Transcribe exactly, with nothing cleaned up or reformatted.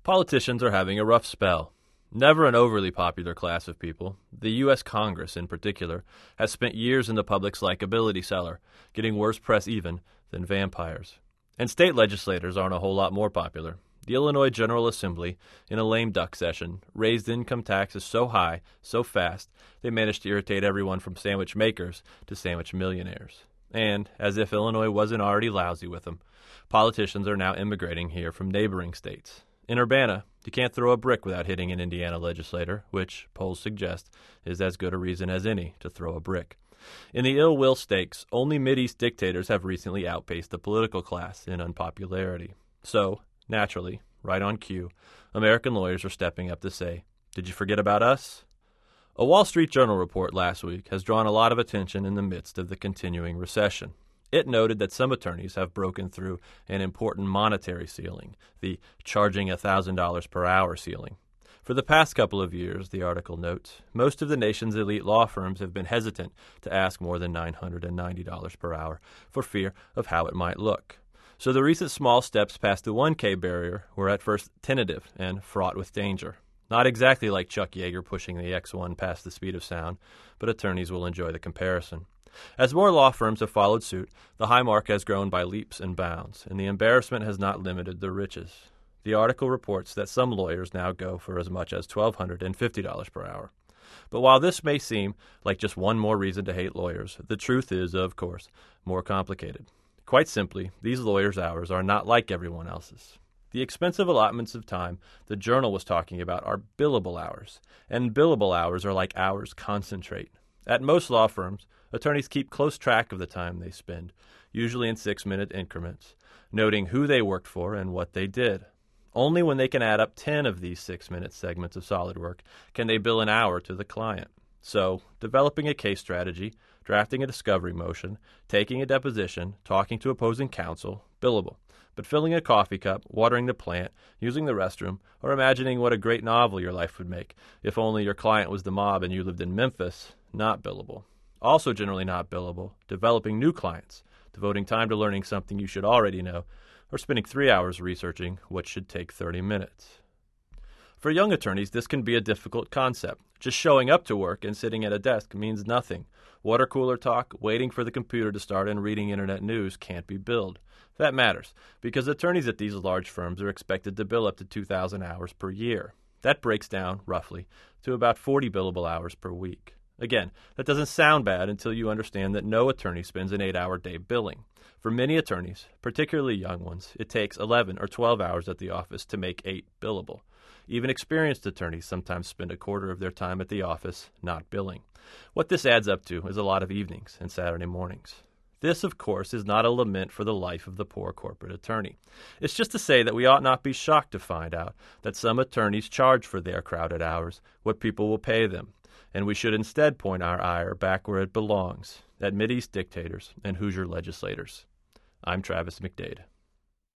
Politicians are having a rough spell. Never an overly popular class of people, the U S Congress in particular has spent years in the public's likability cellar, getting worse press even than vampires. And state legislators aren't a whole lot more popular. The Illinois General Assembly, in a lame duck session, raised income taxes so high, so fast, they managed to irritate everyone from sandwich makers to sandwich millionaires. And, as if Illinois wasn't already lousy with them, politicians are now immigrating here from neighboring states. In Urbana, you can't throw a brick without hitting an Indiana legislator, which, polls suggest, is as good a reason as any to throw a brick. In the ill will stakes, only Mideast dictators have recently outpaced the political class in unpopularity. So, naturally, right on cue, American lawyers are stepping up to say, "Did you forget about us?" A Wall Street Journal report last week has drawn a lot of attention in the midst of the continuing recession. It noted that some attorneys have broken through an important monetary ceiling, the charging one thousand dollars per hour ceiling. For the past couple of years, the article notes, most of the nation's elite law firms have been hesitant to ask more than nine hundred ninety dollars per hour for fear of how it might look. So the recent small steps past the one K barrier were at first tentative and fraught with danger. Not exactly like Chuck Yeager pushing the X one past the speed of sound, but attorneys will enjoy the comparison. As more law firms have followed suit, the high mark has grown by leaps and bounds, and the embarrassment has not limited the riches. The article reports that some lawyers now go for as much as one thousand two hundred fifty dollars per hour. But while this may seem like just one more reason to hate lawyers, the truth is, of course, more complicated. Quite simply, these lawyers' hours are not like everyone else's. The expensive allotments of time the Journal was talking about are billable hours, and billable hours are like hours concentrate. At most law firms, attorneys keep close track of the time they spend, usually in six-minute increments, noting who they worked for and what they did. Only when they can add up ten of these six-minute segments of solid work can they bill an hour to the client. So, developing a case strategy, drafting a discovery motion, taking a deposition, talking to opposing counsel, billable. But filling a coffee cup, watering the plant, using the restroom, or imagining what a great novel your life would make if only your client was the mob and you lived in Memphis, not billable. Also generally not billable, developing new clients, devoting time to learning something you should already know, or spending three hours researching what should take thirty minutes. For young attorneys, this can be a difficult concept. Just showing up to work and sitting at a desk means nothing. Water cooler talk, waiting for the computer to start, and reading internet news can't be billed. That matters, because attorneys at these large firms are expected to bill up to two thousand hours per year. That breaks down, roughly, to about forty billable hours per week. Again, that doesn't sound bad until you understand that no attorney spends an eight-hour day billing. For many attorneys, particularly young ones, it takes eleven or twelve hours at the office to make eight billable. Even experienced attorneys sometimes spend a quarter of their time at the office not billing. What this adds up to is a lot of evenings and Saturday mornings. This, of course, is not a lament for the life of the poor corporate attorney. It's just to say that we ought not be shocked to find out that some attorneys charge for their crowded hours what people will pay them, and we should instead point our ire back where it belongs, at Mideast dictators and Hoosier legislators. I'm Travis McDade.